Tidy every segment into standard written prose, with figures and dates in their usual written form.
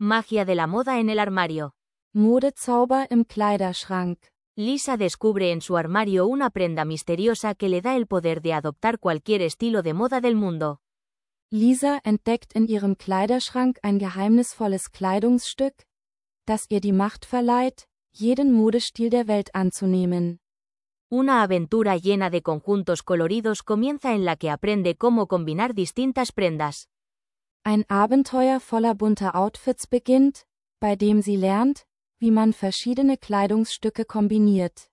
Magia de la moda en el armario. Modezauber im Kleiderschrank. Lisa descubre en su armario una prenda misteriosa que le da el poder de adoptar cualquier estilo de moda del mundo. Lisa entdeckt in ihrem Kleiderschrank ein geheimnisvolles Kleidungsstück, das ihr die Macht verleiht, jeden Modestil der Welt anzunehmen. Una aventura llena de conjuntos coloridos comienza en la que aprende cómo combinar distintas prendas. Ein Abenteuer voller bunter Outfits beginnt, bei dem sie lernt, wie man verschiedene Kleidungsstücke kombiniert.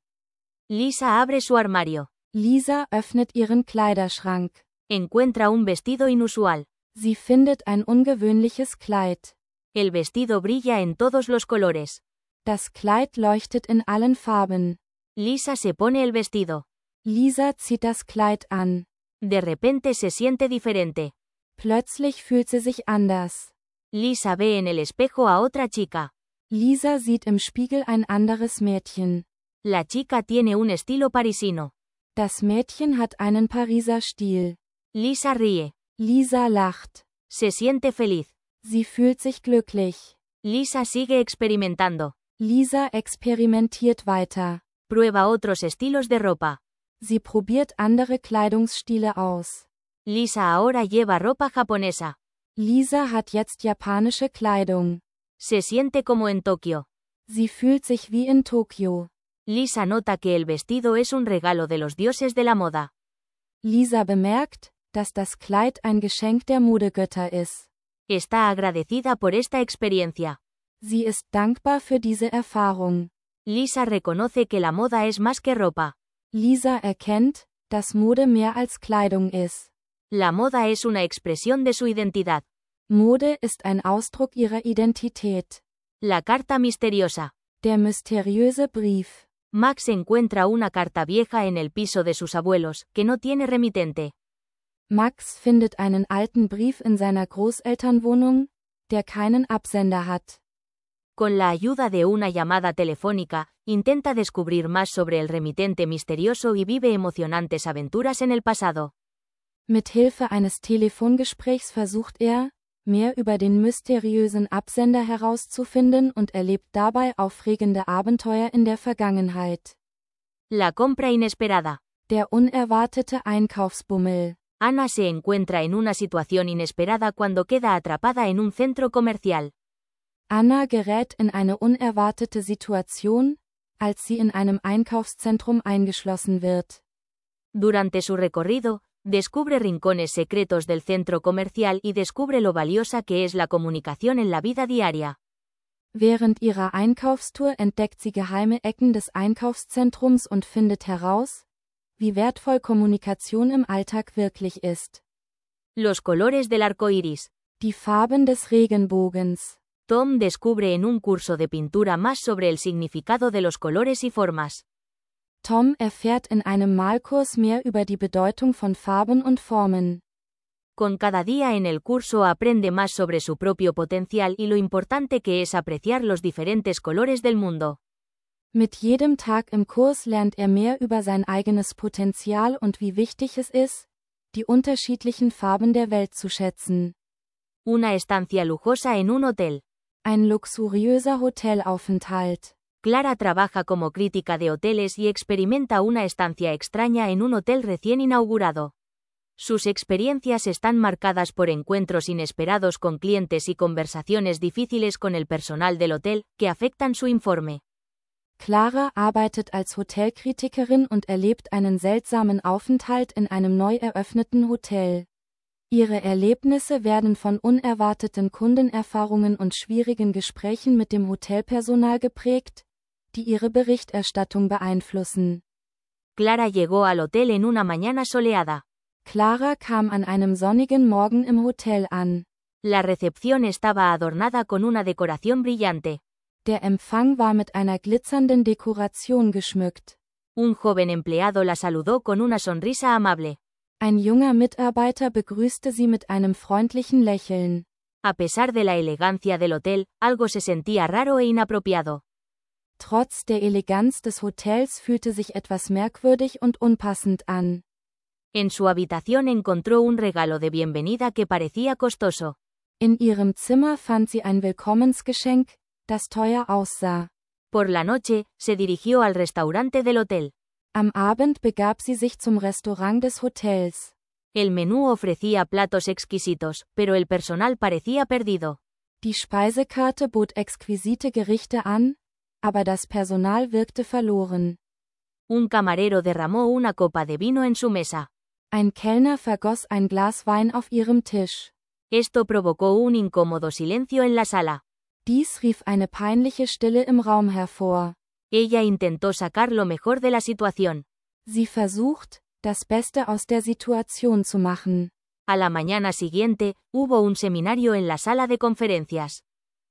Lisa abre su armario. Lisa öffnet ihren Kleiderschrank. Encuentra un vestido inusual. Sie findet ein ungewöhnliches Kleid. El vestido brilla en todos los colores. Das Kleid leuchtet in allen Farben. Lisa se pone el vestido. Lisa zieht das Kleid an. De repente se siente diferente. Plötzlich fühlt sie sich anders. Lisa ve en el espejo a otra chica. Lisa sieht im Spiegel ein anderes Mädchen. La chica tiene un estilo parisino. Das Mädchen hat einen Pariser Stil. Lisa ríe. Lisa lacht. Se siente feliz. Sie fühlt sich glücklich. Lisa sigue experimentando. Lisa experimentiert weiter. Prueba otros estilos de ropa. Sie probiert andere Kleidungsstile aus. Lisa ahora lleva ropa japonesa. Lisa hat jetzt japanische Kleidung. Se siente como en Tokio. Sie fühlt sich wie in Tokio. Lisa nota que el vestido es un regalo de los dioses de la moda. Lisa bemerkt, dass das Kleid ein Geschenk der Modegötter ist. Está agradecida por esta experiencia. Sie ist dankbar für diese Erfahrung. Lisa reconoce que la moda es más que ropa. Lisa erkennt, dass Mode mehr als Kleidung ist. La moda es una expresión de su identidad. Mode ist ein Ausdruck ihrer Identität. La carta misteriosa. Der mysteriöse Brief. Max encuentra una carta vieja en el piso de sus abuelos, que no tiene remitente. Max findet einen alten Brief in seiner Großelternwohnung, der keinen Absender hat. Con la ayuda de una llamada telefónica, intenta descubrir más sobre el remitente misterioso y vive emocionantes aventuras en el pasado. Mit Hilfe eines Telefongesprächs versucht mehr über den mysteriösen Absender herauszufinden und erlebt dabei aufregende Abenteuer in der Vergangenheit. La compra inesperada. Der unerwartete Einkaufsbummel. Ana se encuentra en una situación inesperada cuando queda atrapada en un centro comercial. Anna gerät in eine unerwartete Situation, als sie in einem Einkaufszentrum eingeschlossen wird. Durante su recorrido, descubre rincones secretos del centro comercial y descubre lo valiosa que es la comunicación en la vida diaria. Während ihrer Einkaufstour entdeckt sie geheime Ecken des Einkaufszentrums und findet heraus, wie wertvoll Kommunikation im Alltag wirklich ist. Los colores del arco iris. Die Farben des Regenbogens. Tom descubre en un curso de pintura más sobre el significado de los colores y formas. Tom erfährt in einem Malkurs mehr über die Bedeutung von Farben und Formen. Con cada día en el curso aprende más sobre su propio potencial y lo importante que es apreciar los diferentes colores del mundo. Mit jedem Tag im Kurs lernt mehr über sein eigenes Potenzial und wie wichtig es ist, die unterschiedlichen Farben der Welt zu schätzen. Una estancia lujosa en un hotel. Ein luxuriöser Hotelaufenthalt. Clara trabaja como crítica de hoteles y experimenta una estancia extraña en un hotel recién inaugurado. Sus experiencias están marcadas por encuentros inesperados con clientes y conversaciones difíciles con el personal del hotel, que afectan su informe. Clara arbeitet als Hotelkritikerin und erlebt einen seltsamen Aufenthalt in einem neu eröffneten Hotel. Ihre Erlebnisse werden von unerwarteten Kundenerfahrungen und schwierigen Gesprächen mit dem Hotelpersonal geprägt, die ihre Berichterstattung beeinflussen. Clara llegó al hotel en una mañana soleada. Clara kam an einem sonnigen Morgen im Hotel an. La recepción estaba adornada con una decoración brillante. Der Empfang war mit einer glitzernden Dekoration geschmückt. Un joven empleado la saludó con una sonrisa amable. Ein junger Mitarbeiter begrüßte sie mit einem freundlichen Lächeln. A pesar de la elegancia del hotel, algo se sentía raro e inapropiado. Trotz der Eleganz des Hotels fühlte sich etwas merkwürdig und unpassend an. En su habitación encontró un regalo de bienvenida que parecía costoso. In ihrem Zimmer fand sie ein Willkommensgeschenk, das teuer aussah. Por la noche, se dirigió al restaurante del hotel. Am Abend begab sie sich zum Restaurant des Hotels. El menú ofrecía platos exquisitos, pero el personal parecía perdido. Die Speisekarte bot exquisite Gerichte an, aber das Personal wirkte verloren. Un camarero derramó una copa de vino en su mesa. Ein Kellner vergoss ein Glas Wein auf ihrem Tisch. Esto provocó un incómodo silencio en la sala. Dies rief eine peinliche Stille im Raum hervor. Ella intentó sacar lo mejor de la situación. Sie versucht, das Beste aus der Situation zu machen. A la mañana siguiente, hubo un seminario en la sala de conferencias.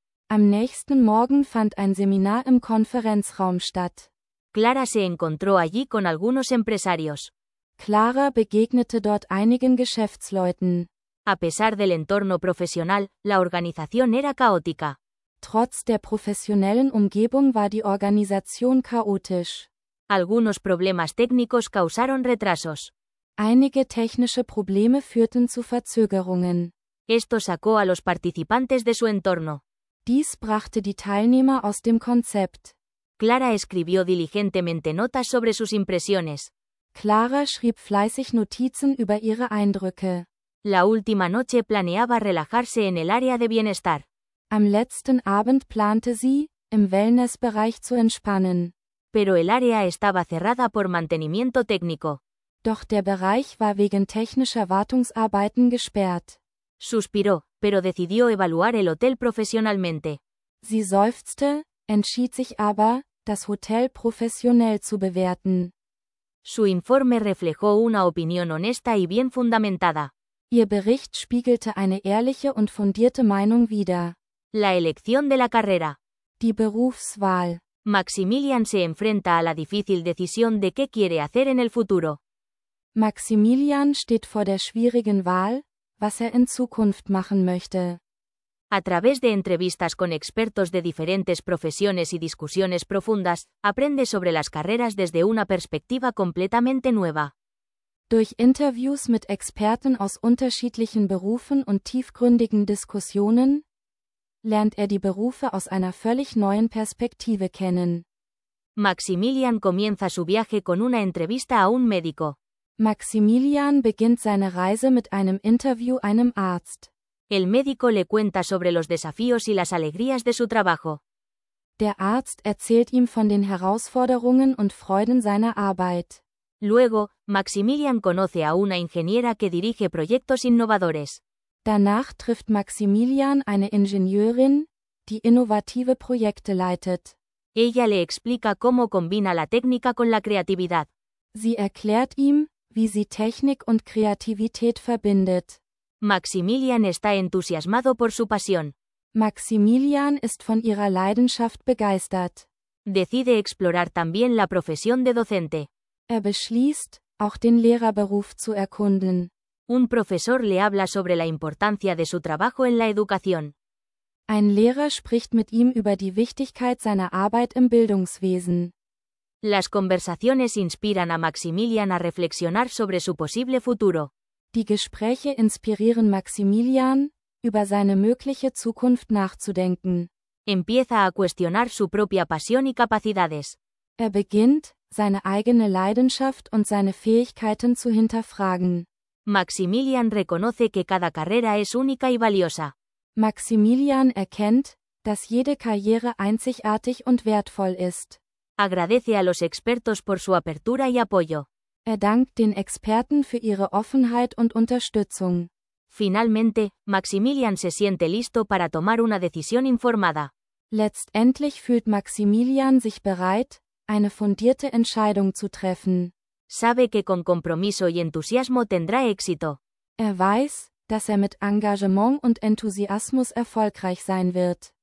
Am nächsten Morgen fand ein Seminar im Konferenzraum statt. Clara se encontró allí con algunos empresarios. Clara begegnete dort einigen Geschäftsleuten. A pesar del entorno profesional, la organización era caótica. Trotz der professionellen Umgebung war die Organisation chaotisch. Algunos problemas técnicos causaron retrasos. Einige technische Probleme führten zu Verzögerungen. Esto sacó a los participantes de su entorno. Dies brachte die Teilnehmer aus dem Konzept. Clara escribió diligentemente notas sobre sus impresiones. Clara schrieb fleißig Notizen über ihre Eindrücke. La última noche planeaba relajarse en el área de bienestar. Am letzten Abend plante sie, im Wellnessbereich zu entspannen. Pero el área estaba cerrada por mantenimiento técnico. Doch der Bereich war wegen technischer Wartungsarbeiten gesperrt. Suspiró, pero decidió evaluar el hotel profesionalmente. Sie seufzte, entschied sich aber, das Hotel professionell zu bewerten. Su informe reflejó una opinión honesta y bien fundamentada. Ihr Bericht spiegelte eine ehrliche und fundierte Meinung wider. La elección de la carrera. Die Berufswahl. Maximilian se enfrenta a la difícil decisión de qué quiere hacer en el futuro. Maximilian steht vor der schwierigen Wahl, was in Zukunft machen möchte. A través de entrevistas con expertos de diferentes profesiones y discusiones profundas, aprende sobre las carreras desde una perspectiva completamente nueva. Durch Interviews mit Experten aus unterschiedlichen Berufen und tiefgründigen Diskussionen lernt die Berufe aus einer völlig neuen Perspektive kennen. Maximilian comienza su viaje con una entrevista a un médico. Maximilian beginnt seine Reise mit einem Interview einem Arzt. El médico le cuenta sobre los desafíos y las alegrías de su trabajo. Der Arzt erzählt ihm von den Herausforderungen und Freuden seiner Arbeit. Luego, Maximilian conoce a una ingeniera que dirige proyectos innovadores. Danach trifft Maximilian eine Ingenieurin, die innovative Projekte leitet. Ella le explica cómo combina la técnica con la creatividad. Sie erklärt ihm, wie sie Technik und Kreativität verbindet. Maximilian está entusiasmado por su pasión. Maximilian ist von ihrer Leidenschaft begeistert. Decide explorar también la profesión de docente. Beschließt, auch den Lehrerberuf zu erkunden. Un profesor le habla sobre la importancia de su trabajo en la educación. Ein Lehrer spricht mit ihm über die Wichtigkeit seiner Arbeit im Bildungswesen. Las conversaciones inspiran a Maximilian a reflexionar sobre su posible futuro. Die Gespräche inspirieren Maximilian, über seine mögliche Zukunft nachzudenken. Empieza a cuestionar su propia pasión y capacidades. Beginnt, seine eigene Leidenschaft und seine Fähigkeiten zu hinterfragen. Maximilian reconoce que cada carrera es única y valiosa. Maximilian erkennt, dass jede Karriere einzigartig und wertvoll ist. Agradece a los expertos por su apertura y apoyo. Dankt den Experten für ihre Offenheit und Unterstützung. Finalmente, Maximilian se siente listo para tomar una decisión informada. Letztendlich fühlt Maximilian sich bereit, eine fundierte Entscheidung zu treffen. Sabe que con compromiso y entusiasmo tendrá éxito. Weiß, dass mit Engagement und Enthusiasmus erfolgreich sein wird.